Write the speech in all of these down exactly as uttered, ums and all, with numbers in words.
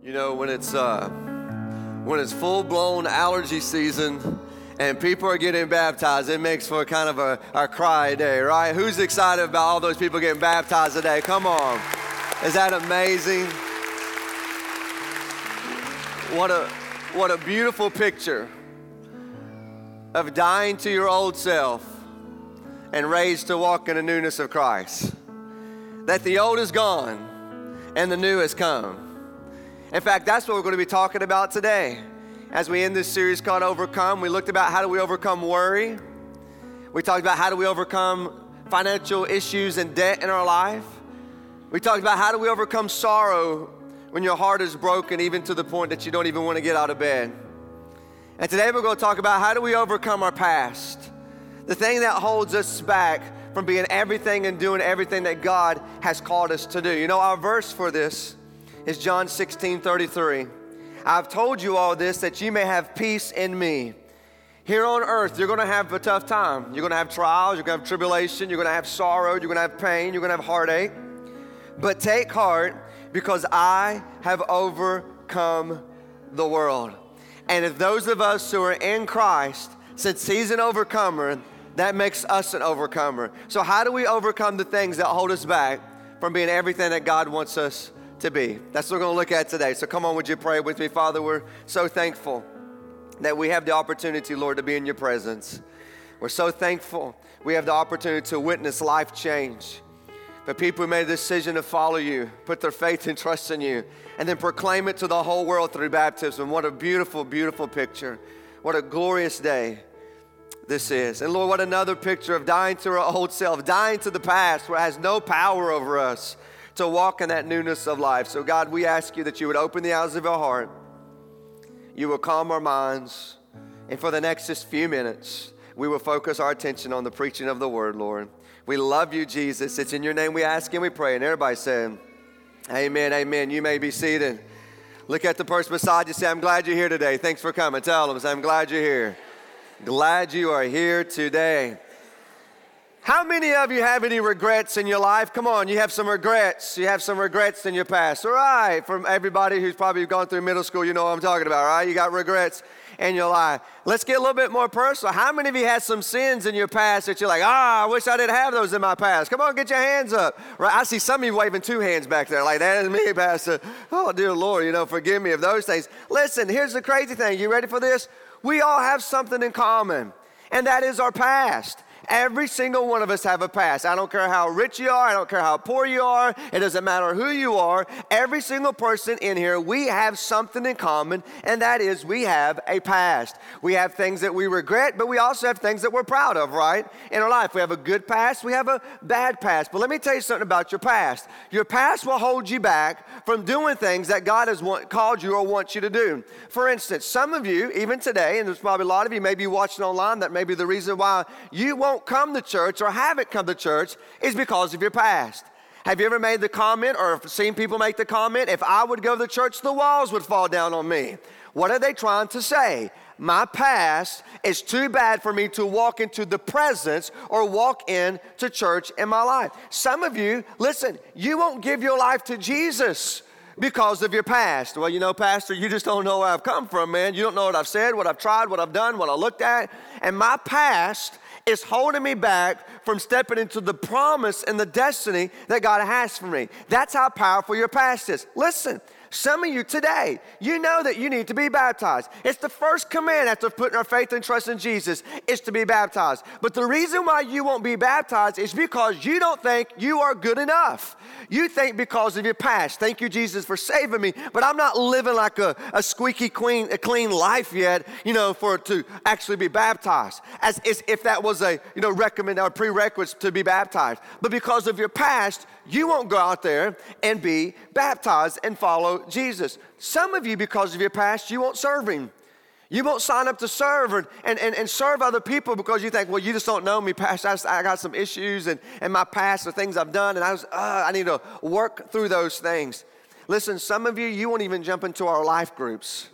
You know, when it's uh, when it's full-blown allergy season and people are getting baptized, it makes for kind of a, a cry day, right? Who's excited about all those people getting baptized today? Come on. Is that amazing? What a, what a beautiful picture of dying to your old self and raised to walk in the newness of Christ. That the old is gone and the new has come. In fact, that's what we're going to be talking about today. As we end this series called Overcome, we looked about how do we overcome worry. We talked about how do we overcome financial issues and debt in our life. We talked about how do we overcome sorrow when your heart is broken, even to the point that you don't even want to get out of bed. And today we're going to talk about how do we overcome our past, the thing that holds us back from being everything and doing everything that God has called us to do. You know, our verse for this is John sixteen thirty-three. I've told you all this that you may have peace in me. Here on earth, you're going to have a tough time. You're going to have trials, you're going to have tribulation, you're going to have sorrow, you're going to have pain, you're going to have heartache. But take heart, because I have overcome the world. And if those of us who are in Christ, since he's an overcomer, that makes us an overcomer. So how do we overcome the things that hold us back from being everything that God wants us to be? That's what we're going to look at today. So come on, would you pray with me? Father, we're so thankful that we have the opportunity, Lord, to be in your presence. We're so thankful we have the opportunity to witness life change. For people who made a decision to follow you, put their faith and trust in you, and then proclaim it to the whole world through baptism. What a beautiful, beautiful picture. What a glorious day this is. And Lord, what another picture of dying to our old self, dying to the past where it has no power over us, to walk in that newness of life. So God, we ask you that you would open the eyes of our heart. You will calm our minds. And for the next just few minutes, we will focus our attention on the preaching of the word, Lord. We love you, Jesus. It's in your name we ask and we pray. And everybody said, amen, amen. You may be seated. Look at the person beside you. Say, I'm glad you're here today. Thanks for coming. Tell them, say, I'm glad you're here. Glad you are here today. How many of you have any regrets in your life? Come on, you have some regrets. You have some regrets in your past. All right, from everybody who's probably gone through middle school, you know what I'm talking about, right? You got regrets in your life. Let's get a little bit more personal. How many of you had some sins in your past that you're like, ah, I wish I didn't have those in my past? Come on, get your hands up. Right? I see some of you waving two hands back there like, that is me, Pastor. Oh, dear Lord, you know, forgive me of those things. Listen, here's the crazy thing. You ready for this? We all have something in common, and that is our past. Every single one of us have a past. I don't care how rich you are. I don't care how poor you are. It doesn't matter who you are. Every single person in here, we have something in common, and that is we have a past. We have things that we regret, but we also have things that we're proud of, right, in our life. We have a good past. We have a bad past. But let me tell you something about your past. Your past will hold you back from doing things that God has want, called you or wants you to do. For instance, some of you, even today, and there's probably a lot of you maybe watching online, that may be the reason why you won't come to church or haven't come to church is because of your past. Have you ever made the comment or seen people make the comment, if I would go to church, the walls would fall down on me? What are they trying to say? My past is too bad for me to walk into the presence or walk into church in my life. Some of you, listen, you won't give your life to Jesus because of your past. Well, you know, Pastor, you just don't know where I've come from, man. You don't know what I've said, what I've tried, what I've done, what I looked at. And my past is holding me back from stepping into the promise and the destiny that God has for me. That's how powerful your past is. Listen, some of you today, you know that you need to be baptized. It's the first command after putting our faith and trust in Jesus is to be baptized. But the reason why you won't be baptized is because you don't think you are good enough. You think because of your past. Thank you, Jesus, for saving me. But I'm not living like a, a squeaky clean, a clean life yet, you know, for to actually be baptized. As, as if that was a, you know, recommend or prerequisite to be baptized. But because of your past, you won't go out there and be baptized and follow Jesus. Some of you, because of your past, you won't serve him. You won't sign up to serve and, and, and, and serve other people because you think, well, you just don't know me, Pastor. I, just, I got some issues and, and my past, the things I've done, and I, was, uh, I need to work through those things. Listen, some of you, you won't even jump into our life groups.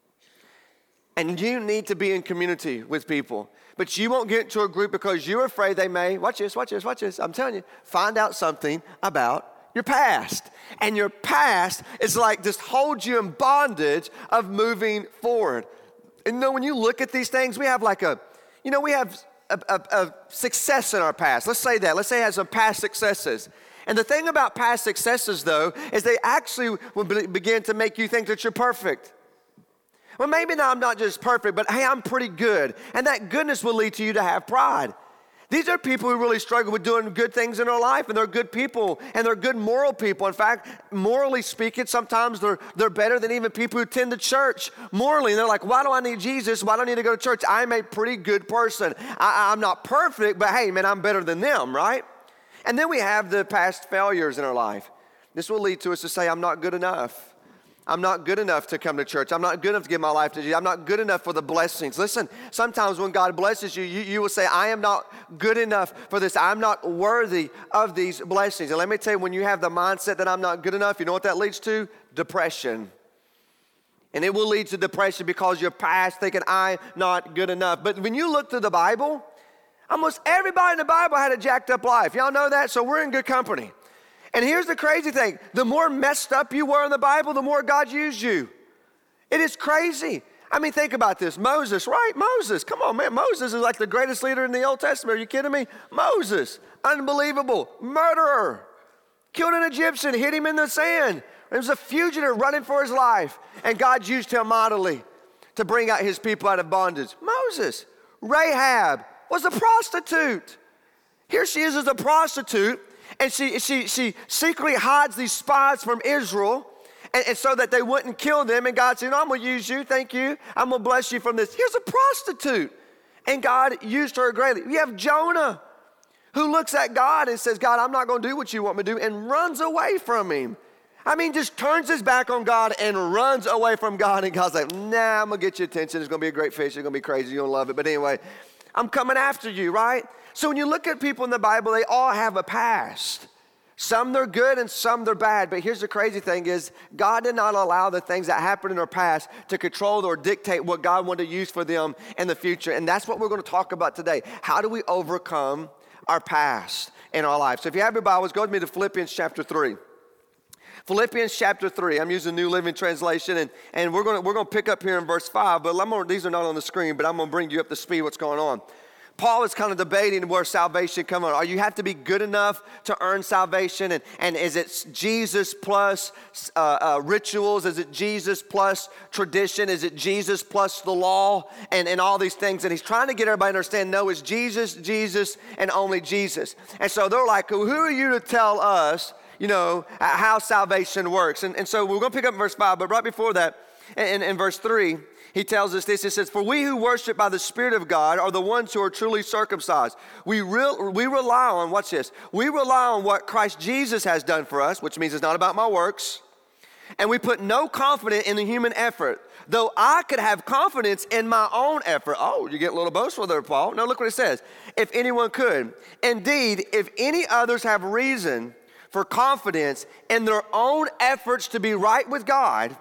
And you need to be in community with people. But you won't get into a group because you're afraid they may, watch this, watch this, watch this. I'm telling you, find out something about Your past. And your past is like just holds you in bondage of moving forward. And you know, when you look at these things, we have like a, you know, we have a, a, a success in our past. Let's say that. Let's say it has some past successes. And the thing about past successes, though, is they actually will be, begin to make you think that you're perfect. Well, maybe now I'm not just perfect, but hey, I'm pretty good. And that goodness will lead to you to have pride. These are people who really struggle with doing good things in their life, and they're good people, and they're good moral people. In fact, morally speaking, sometimes they're, they're better than even people who attend the church morally. And they're like, why do I need Jesus? Why do I need to go to church? I'm a pretty good person. I, I'm not perfect, but hey, man, I'm better than them, right? And then we have the past failures in our life. This will lead to us to say, I'm not good enough. I'm not good enough to come to church. I'm not good enough to give my life to Jesus. I'm not good enough for the blessings. Listen, sometimes when God blesses you, you, you will say, I am not good enough for this. I'm not worthy of these blessings. And let me tell you, when you have the mindset that I'm not good enough, you know what that leads to? Depression. And it will lead to depression because you're past thinking, I'm not good enough. But when you look through the Bible, almost everybody in the Bible had a jacked up life. Y'all know that? So we're in good company. And here's the crazy thing. The more messed up you were in the Bible, the more God used you. It is crazy. I mean, think about this. Moses, right? Moses. Come on, man. Moses is like the greatest leader in the Old Testament. Are you kidding me? Moses, unbelievable. Murderer. Killed an Egyptian, hit him in the sand. He was a fugitive running for his life. And God used him mightily to bring out his people out of bondage. Moses. Rahab was a prostitute. Here she is as a prostitute. And she, she, she secretly hides these spies from Israel and, and so that they wouldn't kill them. And God said, no, I'm going to use you. Thank you. I'm going to bless you from this. Here's a prostitute. And God used her greatly. We have Jonah who looks at God and says, God, I'm not going to do what you want me to do, and runs away from him. I mean, just turns his back on God and runs away from God. And God's like, nah, I'm going to get your attention. It's going to be a great fish. It's going to be crazy. You're going to love it. But anyway, I'm coming after you, right? So when you look at people in the Bible, they all have a past. Some they're good and some they're bad. But here's the crazy thing is God did not allow the things that happened in their past to control or dictate what God wanted to use for them in the future. And that's what we're going to talk about today. How do we overcome our past in our life? So if you have your Bibles, go with me to Philippians chapter three. Philippians chapter three. I'm using New Living Translation, and, and we're going to we're going to pick up here in verse five. But I'm gonna, these are not on the screen, but I'm going to bring you up to speed what's going on. Paul is kind of debating where salvation comes on. Are you have to be good enough to earn salvation? And, and is it Jesus plus uh, uh, rituals? Is it Jesus plus tradition? Is it Jesus plus the law? And, and all these things. And he's trying to get everybody to understand, no, it's Jesus, Jesus, and only Jesus. And so they're like, well, who are you to tell us, you know, how salvation works? And, and so we're going to pick up in verse five. But right before that, in, in verse three, he tells us this. He says, for we who worship by the Spirit of God are the ones who are truly circumcised. We, real, we rely on, watch this, we rely on what Christ Jesus has done for us, which means it's not about my works. And we put no confidence in the human effort, though I could have confidence in my own effort. Oh, you get a little boastful there, Paul. No, look what it says. If anyone could. Indeed, if any others have reason for confidence in their own efforts to be right with God,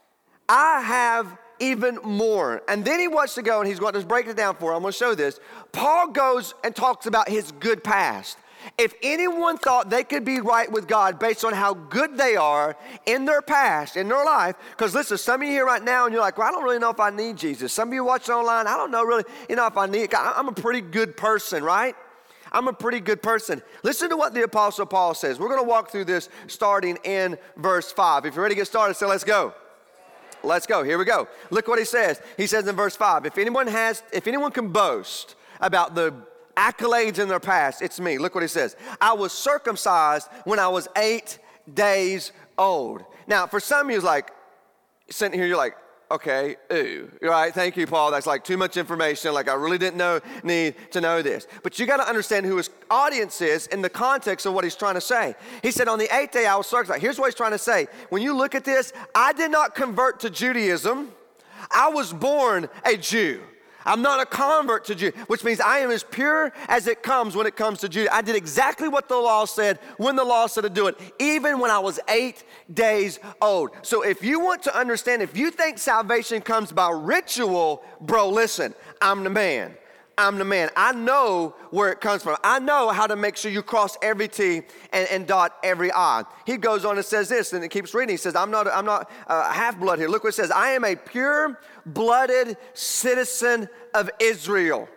I have even more. And then he wants to go, and he's going to break it down for you. I'm going to show this. Paul goes and talks about his good past. If anyone thought they could be right with God based on how good they are in their past, in their life, because listen, some of you here right now, and you're like, well, I don't really know if I need Jesus. Some of you watching online, I don't know really, you know, if I need, I'm a pretty good person, right? I'm a pretty good person. Listen to what the Apostle Paul says. We're going to walk through this starting in verse five. If you're ready to get started, so let's go. Let's go. Here we go. Look what he says. He says in verse five, if anyone has, if anyone can boast about the accolades in their past, it's me. Look what he says. I was circumcised when I was eight days old. Now, for some of you, like, sitting here, you're like, okay, ooh, right? Thank you, Paul. That's like too much information. Like I really didn't know, need to know this. But you got to understand who his audience is in the context of what he's trying to say. He said, on the eighth day I was circumcised. Here's what he's trying to say. When you look at this, I did not convert to Judaism. I was born a Jew. I'm not a convert to Jew, which means I am as pure as it comes when it comes to Jew. I did exactly what the law said when the law said to do it, even when I was eight days old. So if you want to understand, if you think salvation comes by ritual, bro, listen, I'm the man. I'm the man. I know where it comes from. I know how to make sure you cross every T and, and dot every I. He goes on and says this, and it keeps reading. He says, I'm not, I'm not uh, half-blood here. Look what it says. I am a pure-blooded citizen of Israel.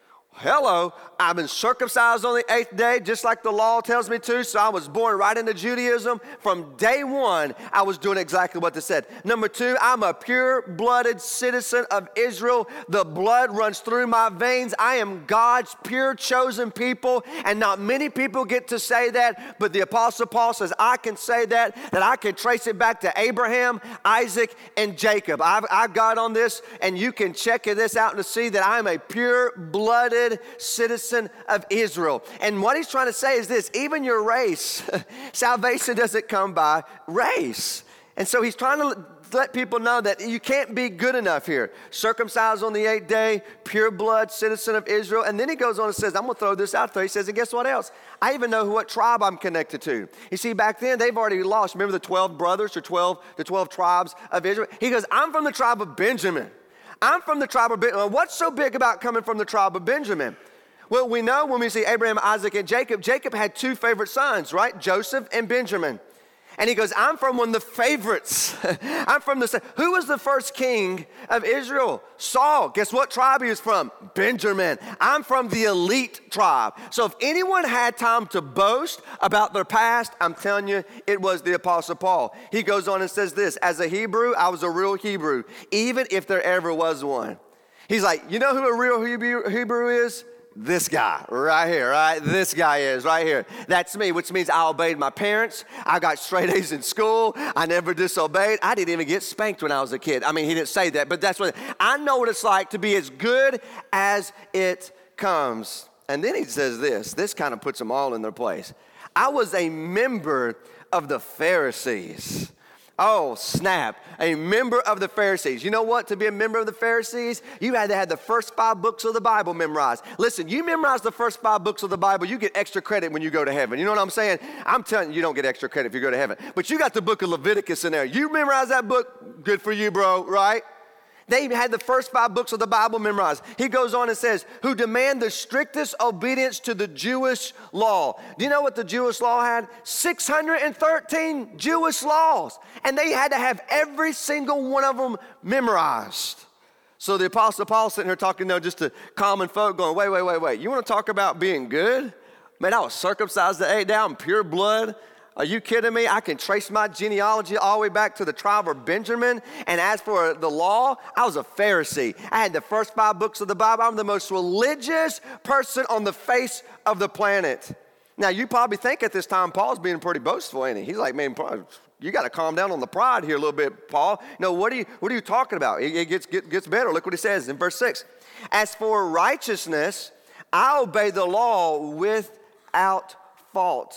Hello, I've been circumcised on the eighth day, just like the law tells me to, so I was born right into Judaism. From day one, I was doing exactly what they said. Number two, I'm a pure-blooded citizen of Israel. The blood runs through my veins. I am God's pure chosen people, and not many people get to say that, but the Apostle Paul says, I can say that, that I can trace it back to Abraham, Isaac, and Jacob. I've, I've got on this, and you can check this out to see that I'm a pure-blooded citizen of Israel. And what he's trying to say is this: even your race, salvation doesn't come by race. And so he's trying to let people know that you can't be good enough here. Circumcised on the eighth day, pure blood citizen of Israel. And then he goes on and says, I'm going to throw this out there. He says, and guess what else? I even know what tribe I'm connected to. You see, back then, they've already lost. Remember the twelve brothers or twelve, the twelve tribes of Israel? He goes, I'm from the tribe of Benjamin. I'm from the tribe of Benjamin. What's so big about coming from the tribe of Benjamin? Well, we know when we see Abraham, Isaac, and Jacob, Jacob had two favorite sons, right? Joseph and Benjamin. And he goes, I'm from one of the favorites. I'm from the, who was the first king of Israel? Saul. Guess what tribe he was from? Benjamin. I'm from the elite tribe. So if anyone had time to boast about their past, I'm telling you, it was the Apostle Paul. He goes on and says this: as a Hebrew, I was a real Hebrew, even if there ever was one. He's like, you know who a real Hebrew, Hebrew is? This guy right here, right? This guy is right here. That's me, which means I obeyed my parents. I got straight A's in school. I never disobeyed. I didn't even get spanked when I was a kid. I mean, he didn't say that, but that's what, I know what it's like to be as good as it comes. And then he says this. This kind of puts them all in their place. I was a member of the Pharisees. Oh, snap. A member of the Pharisees. You know what? To be a member of the Pharisees, you had to have the first five books of the Bible memorized. Listen, you memorize the first five books of the Bible, you get extra credit when you go to heaven. You know what I'm saying? I'm telling you, you don't get extra credit if you go to heaven. But you got the book of Leviticus in there. You memorize that book, good for you, bro, right? They even had the first five books of the Bible memorized. He goes on and says, who demand the strictest obedience to the Jewish law. Do you know what the Jewish law had? six hundred thirteen Jewish laws. And they had to have every single one of them memorized. So the Apostle Paul sitting here talking, you know, just to common folk going, wait, wait, wait, wait. You want to talk about being good? Man, I was circumcised the eighth day. I'm pure blood. Are you kidding me? I can trace my genealogy all the way back to the tribe of Benjamin. And as for the law, I was a Pharisee. I had the first five books of the Bible. I'm the most religious person on the face of the planet. Now, you probably think at this time Paul's being pretty boastful, ain't he? He's like, man, you got to calm down on the pride here a little bit, Paul. No, what are you, what are you talking about? It, it gets, get, gets better. Look what he says in verse six. As for righteousness, I obey the law without fault.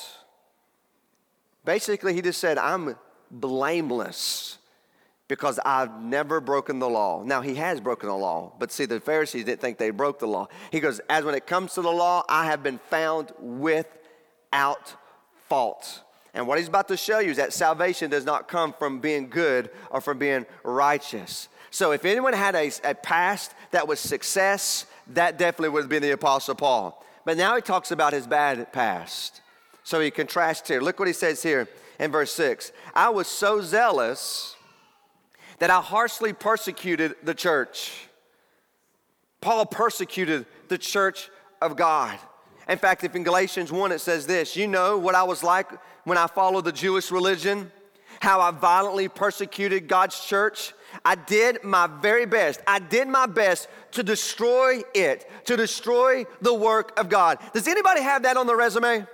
Basically, he just said, I'm blameless because I've never broken the law. Now, he has broken the law, but see, the Pharisees didn't think they broke the law. He goes, as when it comes to the law, I have been found without fault. And what he's about to show you is that salvation does not come from being good or from being righteous. So if anyone had a, a past that was success, that definitely would have been the Apostle Paul. But now he talks about his bad past. So he contrasts here. Look what he says here in verse six. I was so zealous that I harshly persecuted the church. Paul persecuted the church of God. In fact, if in Galatians one it says this, you know what I was like when I followed the Jewish religion, how I violently persecuted God's church. I did my very best. I did my best to destroy it, to destroy the work of God. Does anybody have that on their resume?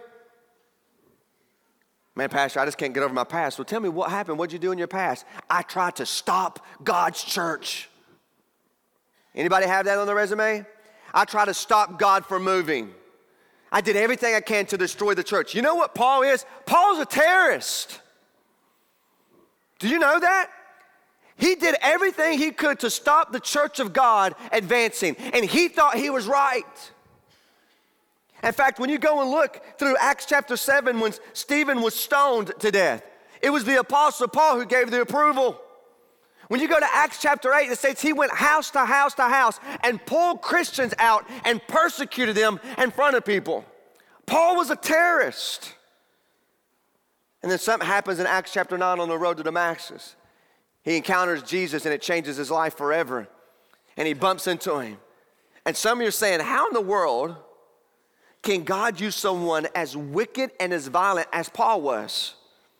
Man, Pastor, I just can't get over my past. Well, tell me what happened. What'd you do in your past? I tried to stop God's church. Anybody have that on their resume? I tried to stop God from moving. I did everything I can to destroy the church. You know what Paul is? Paul's a terrorist. Do you know that? He did everything he could to stop the church of God advancing, and he thought he was right. In fact, when you go and look through Acts chapter seven, when Stephen was stoned to death, it was the Apostle Paul who gave the approval. When you go to Acts chapter eight, it says he went house to house to house and pulled Christians out and persecuted them in front of people. Paul was a terrorist. And then something happens in Acts chapter nine on the road to Damascus. He encounters Jesus and it changes his life forever. And he bumps into him. And some of you are saying, how in the world can God use someone as wicked and as violent as Paul was?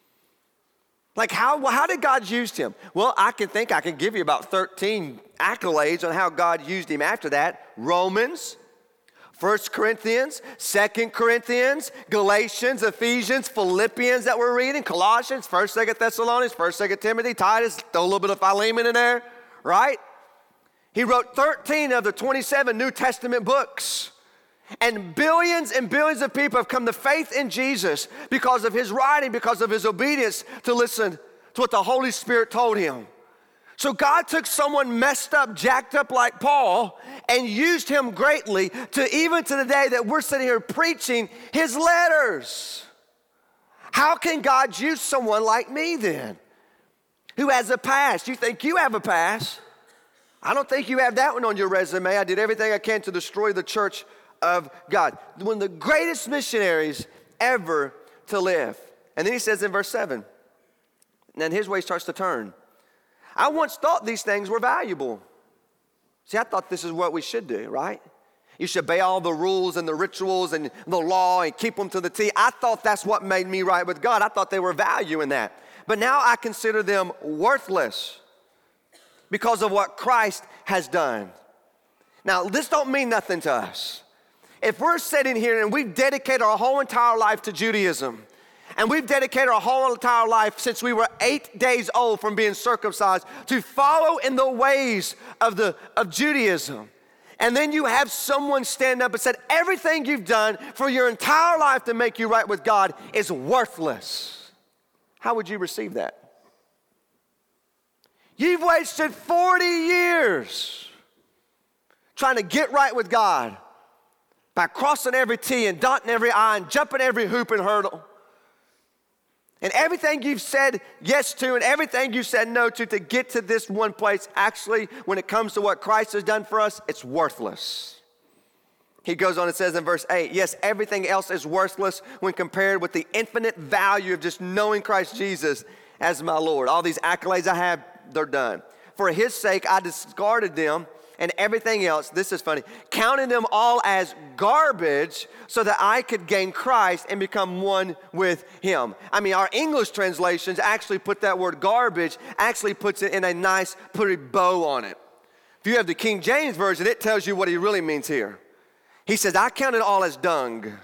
Like how, well, how did God use him? Well, I can think I can give you about thirteen accolades on how God used him after that. Romans, First Corinthians, Second Corinthians, Galatians, Ephesians, Philippians that we're reading, Colossians, First, Second Thessalonians, First, Second Timothy, Titus, throw a little bit of Philemon in there, right? He wrote thirteen of the twenty-seven New Testament books. And billions and billions of people have come to faith in Jesus because of his writing, because of his obedience to listen to what the Holy Spirit told him. So God took someone messed up, jacked up like Paul and used him greatly to even to the day that we're sitting here preaching his letters. How can God use someone like me then who has a past? You think you have a past? I don't think you have that one on your resume. I did everything I can to destroy the church of God. One of the greatest missionaries ever to live. And then he says in verse seven, and then his way starts to turn. I once thought these things were valuable. See, I thought this is what we should do, right? You should obey all the rules and the rituals and the law and keep them to the T. I thought that's what made me right with God. I thought they were value in that. But now I consider them worthless because of what Christ has done. Now, this don't mean nothing to us. If we're sitting here and we've dedicated our whole entire life to Judaism, and we've dedicated our whole entire life since we were eight days old from being circumcised to follow in the ways of, the, of Judaism, and then you have someone stand up and said, everything you've done for your entire life to make you right with God is worthless. How would you receive that? You've wasted forty years trying to get right with God by crossing every T and dotting every I and jumping every hoop and hurdle. And everything you've said yes to and everything you said no to to get to this one place, actually, when it comes to what Christ has done for us, it's worthless. He goes on and says in verse eight, yes, everything else is worthless when compared with the infinite value of just knowing Christ Jesus as my Lord. All these accolades I have, they're done. For his sake, I discarded them and everything else, this is funny, counting them all as garbage so that I could gain Christ and become one with him. I mean, our English translations actually put that word garbage, actually puts it in a nice, pretty bow on it. If you have the King James Version, it tells you what he really means here. He says, I count it all as dung,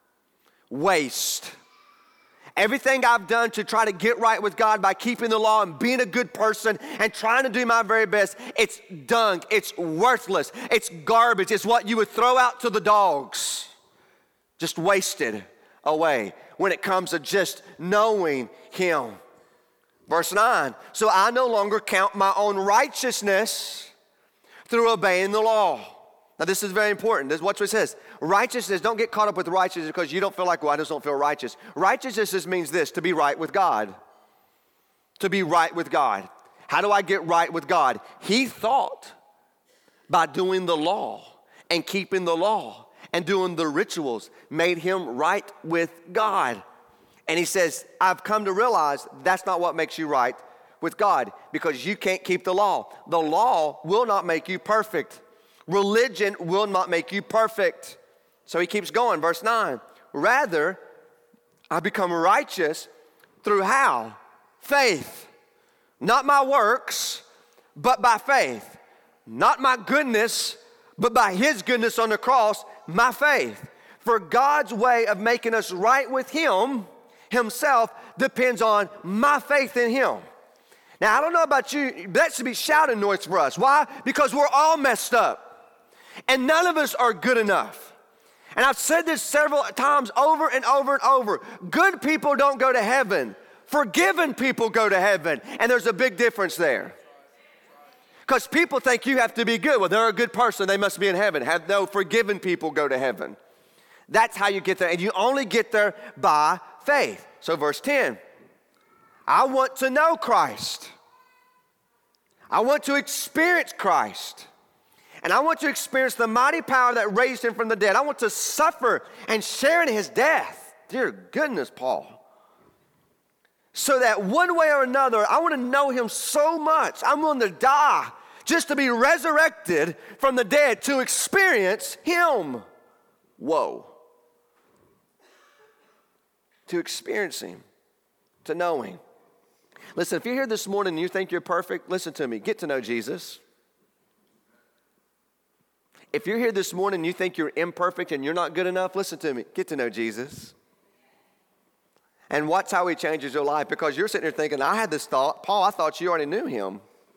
waste. Everything I've done to try to get right with God by keeping the law and being a good person and trying to do my very best, it's dung, it's worthless, it's garbage, it's what you would throw out to the dogs, just wasted away when it comes to just knowing him. Verse nine, so I no longer count my own righteousness through obeying the law. Now this is very important. This, watch what it says. Righteousness, don't get caught up with righteousness because you don't feel like, well, I just don't feel righteous. Righteousness just means this, to be right with God. To be right with God. How do I get right with God? He thought by doing the law and keeping the law and doing the rituals made him right with God. And he says, I've come to realize that's not what makes you right with God because you can't keep the law. The law will not make you perfect. Religion will not make you perfect. So he keeps going, verse nine. Rather, I become righteous through how? Faith. Not my works, but by faith. Not my goodness, but by his goodness on the cross, my faith. For God's way of making us right with him, himself, depends on my faith in him. Now, I don't know about you, but that should be shouting noise for us. Why? Because we're all messed up. And none of us are good enough. And I've said this several times over and over and over. Good people don't go to heaven. Forgiven people go to heaven. And there's a big difference there. Because people think you have to be good. Well, they're a good person. They must be in heaven. Have no forgiven people go to heaven. That's how you get there. And you only get there by faith. So verse ten. I want to know Christ. I want to experience Christ. And I want to experience the mighty power that raised him from the dead. I want to suffer and share in his death. Dear goodness, Paul. So that one way or another, I want to know him so much. I'm willing to die just to be resurrected from the dead to experience him. Whoa. To experience him, to know him. Listen, if you're here this morning and you think you're perfect, listen to me. Get to know Jesus. If you're here this morning and you think you're imperfect and you're not good enough, listen to me. Get to know Jesus. And watch how he changes your life, because you're sitting there thinking, I had this thought. Paul, I thought you already knew him.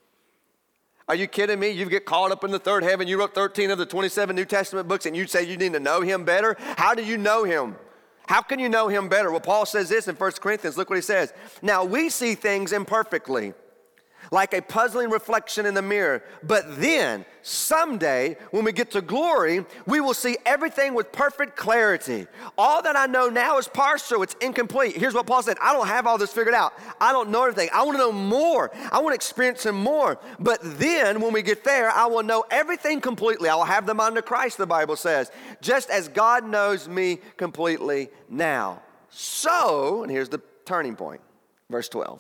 Are you kidding me? You get caught up in the third heaven. You wrote thirteen of the twenty-seven New Testament books and you say you need to know him better? How do you know him? How can you know him better? Well, Paul says this in First Corinthians. Look what he says. Now we see things imperfectly, like a puzzling reflection in the mirror. But then, someday, when we get to glory, we will see everything with perfect clarity. All that I know now is partial. It's incomplete. Here's what Paul said. I don't have all this figured out. I don't know everything. I want to know more. I want to experience him more. But then, when we get there, I will know everything completely. I will have the mind of Christ, the Bible says, just as God knows me completely now. So, and here's the turning point, verse twelve.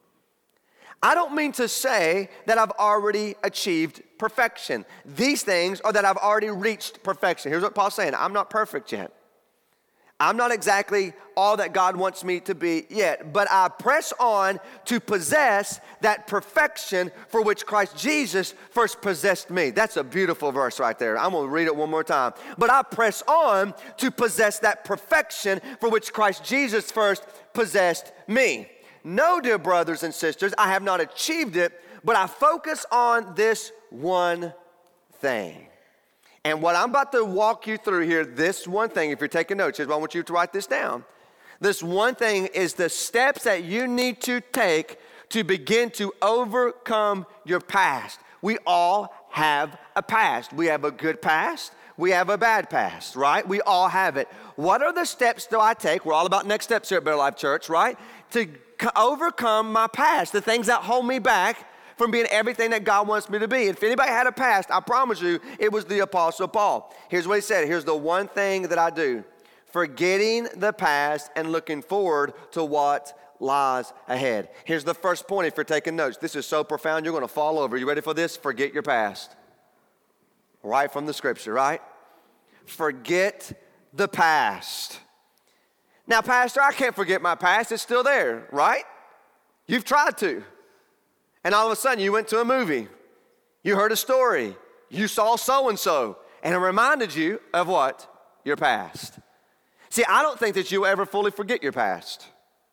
I don't mean to say that I've already achieved perfection. These things are that I've already reached perfection. Here's what Paul's saying. I'm not perfect yet. I'm not exactly all that God wants me to be yet, but I press on to possess that perfection for which Christ Jesus first possessed me. That's a beautiful verse right there. I'm going to read it one more time. But I press on to possess that perfection for which Christ Jesus first possessed me. No, dear brothers and sisters, I have not achieved it, but I focus on this one thing. And what I'm about to walk you through here, this one thing, if you're taking notes, I want you to write this down. This one thing is the steps that you need to take to begin to overcome your past. We all have a past. We have a good past. We have a bad past, right? We all have it. What are the steps do I take? We're all about next steps here at Better Life Church, right? To overcome my past, the things that hold me back from being everything that God wants me to be. If anybody had a past, I promise you, it was the Apostle Paul. Here's what he said. Here's the one thing that I do. Forgetting the past and looking forward to what lies ahead. Here's the first point if you're taking notes. This is so profound, you're going to fall over. You ready for this? Forget your past. Right from the scripture, right? Forget the past. Now, Pastor, I can't forget my past. It's still there, right? You've tried to. And all of a sudden, you went to a movie. You heard a story. You saw so-and-so. And it reminded you of what? Your past. See, I don't think that you'll ever fully forget your past.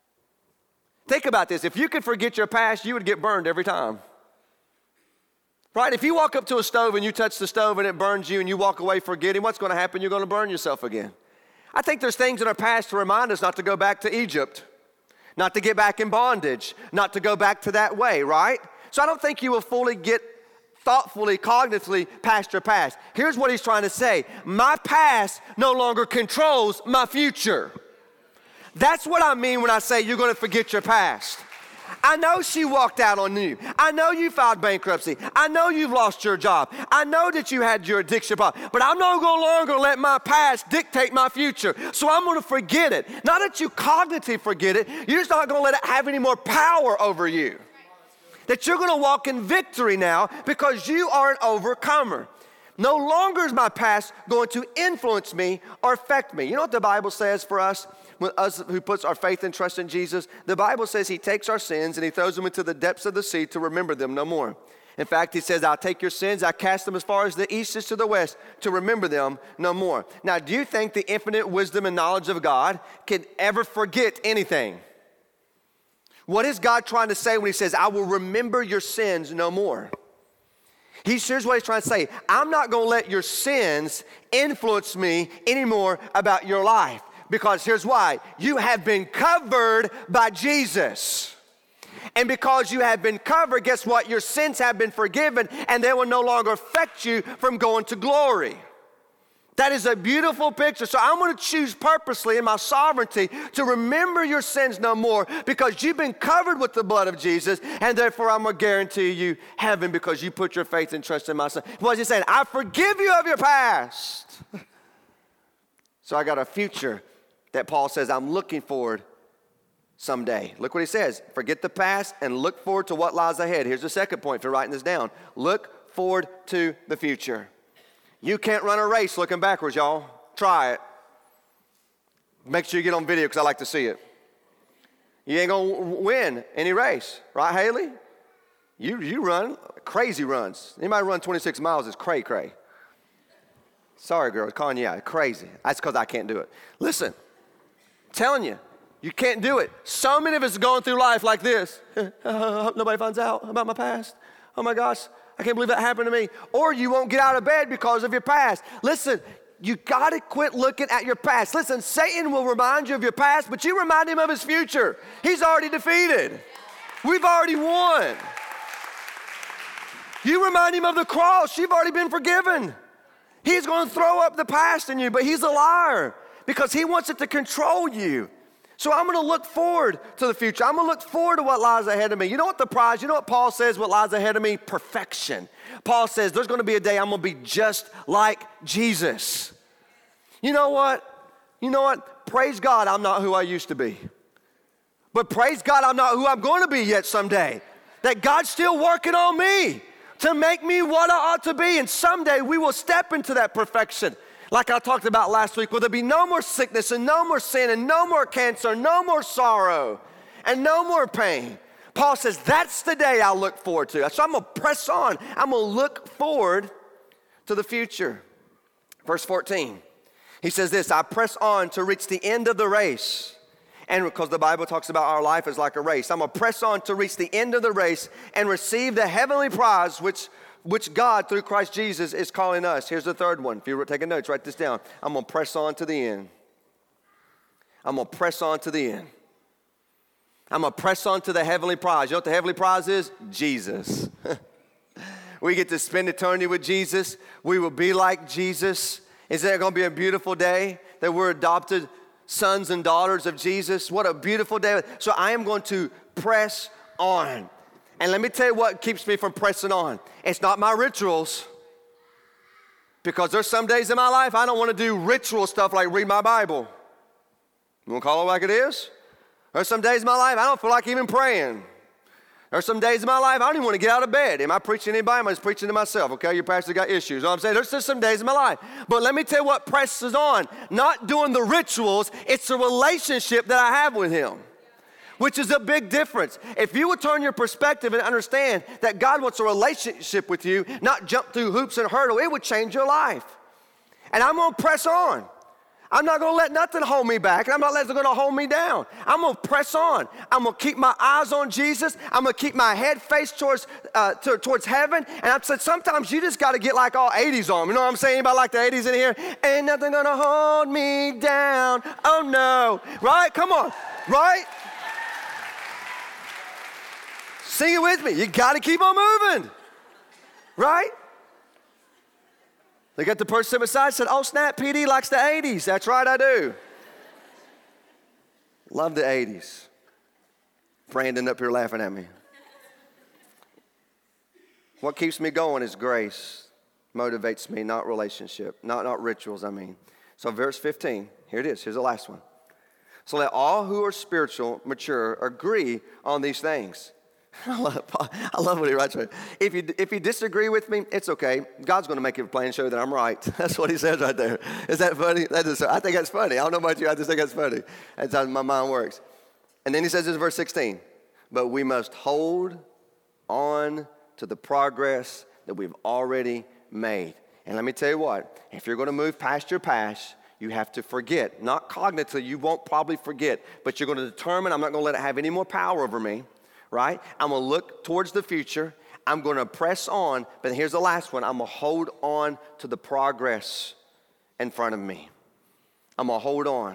Think about this. If you could forget your past, you would get burned every time. Right? If you walk up to a stove and you touch the stove and it burns you and you walk away forgetting, what's going to happen? You're going to burn yourself again. I think there's things in our past to remind us not to go back to Egypt, not to get back in bondage, not to go back to that way, right? So I don't think you will fully get thoughtfully, cognitively past your past. Here's what he's trying to say. My past no longer controls my future. That's what I mean when I say you're going to forget your past. I know she walked out on you. I know you filed bankruptcy. I know you've lost your job. I know that you had your addiction problem. But I'm no longer let my past dictate my future. So I'm going to forget it. Not that you cognitively forget it. You're just not going to let it have any more power over you. That you're going to walk in victory now because you are an overcomer. No longer is my past going to influence me or affect me. You know what the Bible says for us? Us who puts our faith and trust in Jesus, the Bible says he takes our sins and he throws them into the depths of the sea to remember them no more. In fact, he says, I'll take your sins, I cast them as far as the east is to the west to remember them no more. Now, do you think the infinite wisdom and knowledge of God can ever forget anything? What is God trying to say when he says, I will remember your sins no more? He's, here's what he's trying to say. I'm not going to let your sins influence me anymore about your life. Because here's why. You have been covered by Jesus. And because you have been covered, guess what? Your sins have been forgiven and they will no longer affect you from going to glory. That is a beautiful picture. So I'm going to choose purposely in my sovereignty to remember your sins no more because you've been covered with the blood of Jesus, and therefore I'm going to guarantee you heaven because you put your faith and trust in my son. What is he saying? I forgive you of your past. So I got a future that Paul says I'm looking forward someday. Look what he says. Forget the past and look forward to what lies ahead. Here's the second point if you're writing this down. Look forward to the future. You can't run a race looking backwards, y'all. Try it. Make sure you get on video because I like to see it. You ain't going to win any race. Right, Haley? You you run crazy runs. Anybody run twenty-six miles is cray cray. Sorry, girls. Calling you out. Crazy. That's because I can't do it. Listen. I'm telling you. You can't do it. So many of us are going through life like this. I hope nobody finds out about my past. Oh, my gosh. I can't believe that happened to me. Or you won't get out of bed because of your past. Listen, you got to quit looking at your past. Listen, Satan will remind you of your past, but you remind him of his future. He's already defeated. We've already won. You remind him of the cross. You've already been forgiven. He's going to throw up the past in you, but he's a liar because he wants it to control you. So I'm going to look forward to the future. I'm going to look forward to what lies ahead of me. You know what the prize, you know what Paul says, what lies ahead of me? Perfection. Paul says there's going to be a day I'm going to be just like Jesus. You know what? You know what? Praise God, I'm not who I used to be. But praise God, I'm not who I'm going to be yet someday. That God's still working on me to make me what I ought to be. And someday we will step into that perfection. Like I talked about last week, will there be no more sickness and no more sin and no more cancer, no more sorrow and no more pain. Paul says that's the day I look forward to. So I'm going to press on. I'm going to look forward to the future. Verse fourteen, he says this, I press on to reach the end of the race. And because the Bible talks about our life as like a race, I'm going to press on to reach the end of the race and receive the heavenly prize which which God, through Christ Jesus, is calling us. Here's the third one. If you're taking notes, write this down. I'm going to press on to the end. I'm going to press on to the end. I'm going to press on to the heavenly prize. You know what the heavenly prize is? Jesus. We get to spend eternity with Jesus. We will be like Jesus. Is that going to be a beautiful day that we're adopted sons and daughters of Jesus? What a beautiful day. So I am going to press on. And let me tell you what keeps me from pressing on. It's not my rituals. Because there's some days in my life I don't want to do ritual stuff like read my Bible. You want to call it like it is? There's some days in my life I don't feel like even praying. There's some days in my life I don't even want to get out of bed. Am I preaching to anybody? Am I just preaching to myself? Okay, your pastor got issues. You know what I'm saying? There's just some days in my life. But let me tell you what presses on. Not doing the rituals. It's the relationship that I have with him. Which is a big difference. If you would turn your perspective and understand that God wants a relationship with you, not jump through hoops and hurdle, it would change your life. And I'm going to press on. I'm not going to let nothing hold me back. And I'm not letting it hold me down. I'm going to press on. I'm going to keep my eyes on Jesus. I'm going to keep my head faced towards uh, to, towards heaven. And I've said sometimes you just got to get like all eighties on. You know what I'm saying? Anybody like the eighties in here? Ain't nothing going to hold me down. Oh, no. Right? Come on. Right? Sing it with me. You got to keep on moving. Right? They got the person beside and said, oh, snap, P D likes the eighties. That's right, I do. Love the eighties. Brandon up here laughing at me. What keeps me going is grace. Motivates me, not relationship. Not, not rituals, I mean. So verse fifteen, here it is. Here's the last one. So let all who are spiritual, mature, agree on these things. I love, I love what he writes. If you if you disagree with me, it's okay. God's going to make it plain and show that I'm right. That's what he says right there. Is that funny? That is, I think that's funny. I don't know about you. I just think that's funny. That's how my mind works. And then he says this in verse sixteen. But we must hold on to the progress that we've already made. And let me tell you what. If you're going to move past your past, you have to forget. Not cognitively. You won't probably forget. But you're going to determine I'm not going to let it have any more power over me. Right? I'm going to look towards the future. I'm going to press on. But here's the last one. I'm going to hold on to the progress in front of me. I'm going to hold on.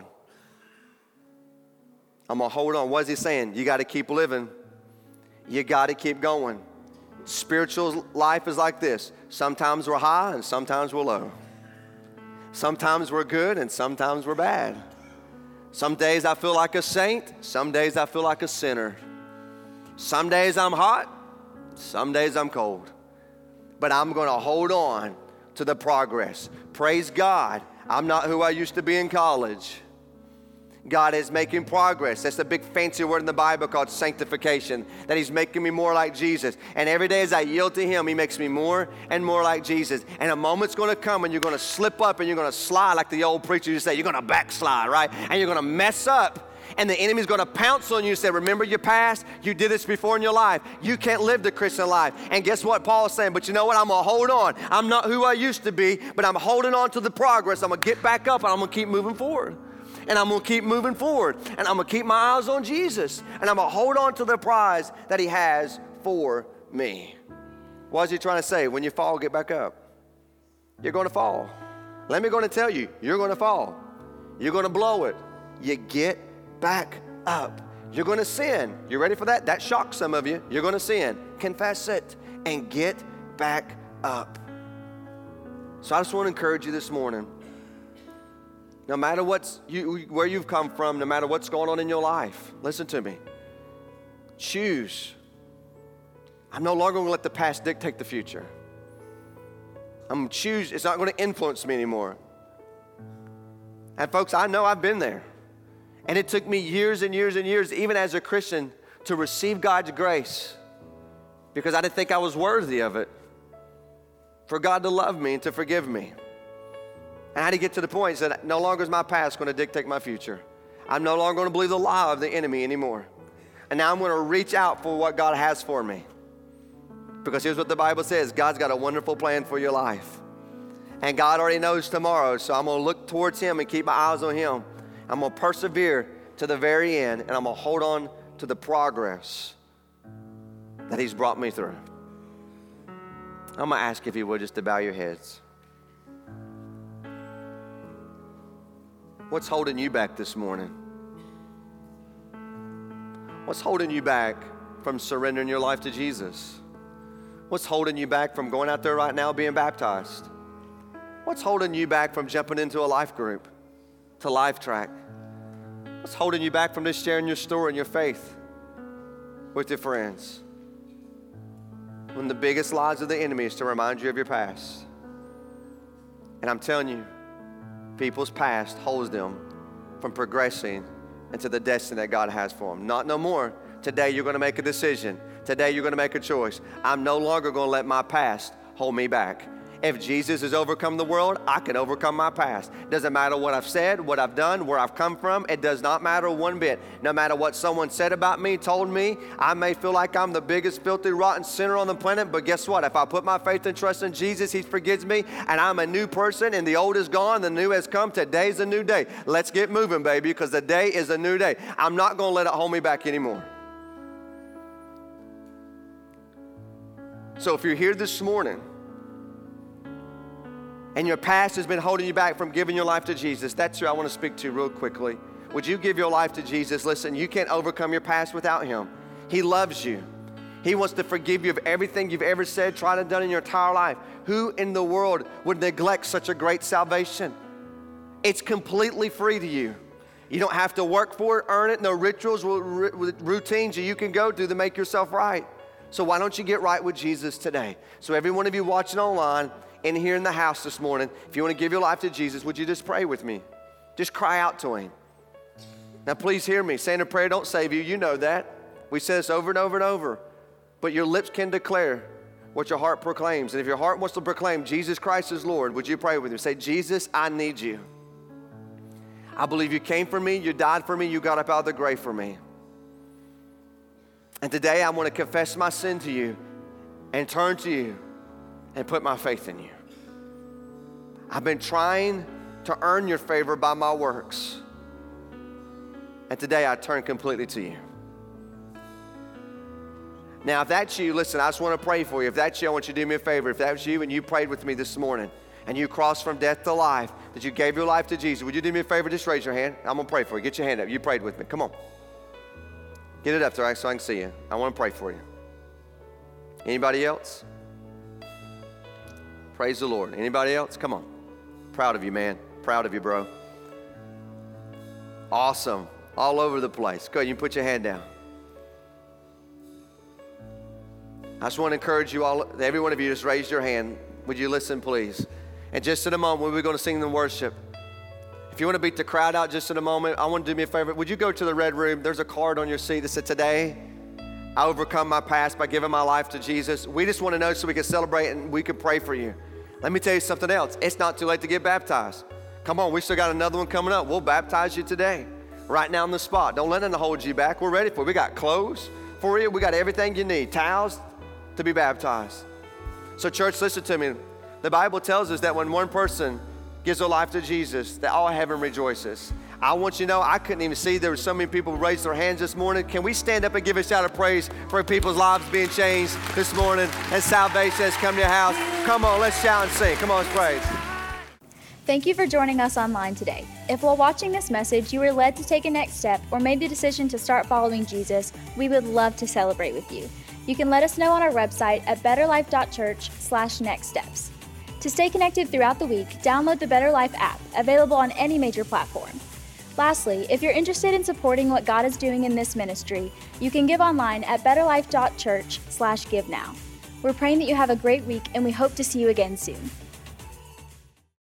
I'm going to hold on. What is he saying? You got to keep living. You got to keep going. Spiritual life is like this. Sometimes we're high and sometimes we're low. Sometimes we're good and sometimes we're bad. Some days I feel like a saint, some days I feel like a sinner. Some days I'm hot, some days I'm cold. But I'm going to hold on to the progress. Praise God, I'm not who I used to be in college. God is making progress. That's a big fancy word in the Bible called sanctification, that he's making me more like Jesus. And every day as I yield to him, he makes me more and more like Jesus. And a moment's going to come when you're going to slip up and you're going to slide like the old preacher used to say. You're going to backslide, right? And you're going to mess up. And the enemy's going to pounce on you and say, remember your past? You did this before in your life. You can't live the Christian life. And guess what Paul's saying? But you know what? I'm going to hold on. I'm not who I used to be, but I'm holding on to the progress. I'm going to get back up and I'm going to keep moving forward. And I'm going to keep moving forward. And I'm going to keep my eyes on Jesus. And I'm going to hold on to the prize that he has for me. What is he trying to say? When you fall, get back up. You're going to fall. Let me go and tell you, you're going to fall. You're going to blow it. You get back up. You're going to sin. You ready for that? That shocks some of you. You're going to sin. Confess it and get back up. So I just want to encourage you this morning. No matter what's you, where you've come from, no matter what's going on in your life, listen to me. Choose. I'm no longer going to let the past dictate the future. I'm going to choose. It's not going to influence me anymore. And folks, I know I've been there. And it took me years and years and years, even as a Christian, to receive God's grace because I didn't think I was worthy of it. For God to love me and to forgive me. And I had to get to the point that no longer is my past going to dictate my future. I'm no longer going to believe the lie of the enemy anymore. And now I'm going to reach out for what God has for me. Because here's what the Bible says. God's got a wonderful plan for your life. And God already knows tomorrow. So I'm going to look towards him and keep my eyes on him. I'm going to persevere to the very end. And I'm going to hold on to the progress that he's brought me through. I'm going to ask if you would just to bow your heads. What's holding you back this morning? What's holding you back from surrendering your life to Jesus? What's holding you back from going out there right now being baptized? What's holding you back from jumping into a life group, to Life Track? What's holding you back from just sharing your story and your faith with your friends? One of the biggest lies of the enemy is to remind you of your past. And I'm telling you, people's past holds them from progressing into the destiny that God has for them. Not no more. Today you're going to make a decision. Today you're going to make a choice. I'm no longer going to let my past hold me back. If Jesus has overcome the world, I can overcome my past. Doesn't matter what I've said, what I've done, where I've come from. It does not matter one bit. No matter what someone said about me, told me, I may feel like I'm the biggest filthy, rotten sinner on the planet, but guess what? If I put my faith and trust in Jesus, he forgives me, and I'm a new person, and the old is gone, the new has come. Today's a new day. Let's get moving, baby, because the day is a new day. I'm not going to let it hold me back anymore. So if you're here this morning, and your past has been holding you back from giving your life to Jesus, that's who I want to speak to real quickly. Would you give your life to Jesus? Listen, you can't overcome your past without him. He loves you. He wants to forgive you of everything you've ever said, tried, and done in your entire life. Who in the world would neglect such a great salvation? It's completely free to you. You don't have to work for it, earn it. No rituals, routines you can go through to make yourself right. So why don't you get right with Jesus today? So every one of you watching online, in here in the house this morning, if you want to give your life to Jesus, would you just pray with me? Just cry out to him. Now please hear me. Saying a prayer don't save you. You know that. We say this over and over and over. But your lips can declare what your heart proclaims. And if your heart wants to proclaim Jesus Christ is Lord, would you pray with me? Say, Jesus, I need you. I believe you came for me. You died for me. You got up out of the grave for me. And today I want to confess my sin to you and turn to you and put my faith in you. I've been trying to earn your favor by my works. And today I turn completely to you. Now, if that's you, listen, I just want to pray for you. If that's you, I want you to do me a favor. If that's you and you prayed with me this morning and you crossed from death to life, that you gave your life to Jesus, would you do me a favor? Just raise your hand. I'm going to pray for you. Get your hand up. You prayed with me. Come on. Get it up there so I can see you. I want to pray for you. Anybody else? Praise the Lord. Anybody else? Come on. Proud of you, man. Proud of you, bro. Awesome. All over the place. Go ahead, you can put your hand down. I just want to encourage you all, every one of you, just raise your hand. Would you listen, please? And just in a moment, we're going to sing the worship. If you want to beat the crowd out just in a moment, I want to do me a favor. Would you go to the red room? There's a card on your seat that said, today, I overcome my past by giving my life to Jesus. We just want to know so we can celebrate and we can pray for you. Let me tell you something else. It's not too late to get baptized. Come on, we still got another one coming up. We'll baptize you today, right now on the spot. Don't let nothing hold you back. We're ready for it. We got clothes for you. We got everything you need, towels to be baptized. So church, listen to me. The Bible tells us that when one person gives their life to Jesus, that all heaven rejoices. I want you to know, I couldn't even see there were so many people who raised their hands this morning. Can we stand up and give a shout of praise for people's lives being changed this morning and salvation has come to your house? Come on, let's shout and sing. Come on, let's praise. Thank you for joining us online today. If while watching this message you were led to take a next step or made the decision to start following Jesus, we would love to celebrate with you. You can let us know on our website at betterlife.church slash next steps. To stay connected throughout the week, download the Better Life app, available on any major platform. Lastly, if you're interested in supporting what God is doing in this ministry, you can give online at betterlife.church slash give now. We're praying that you have a great week, and we hope to see you again soon.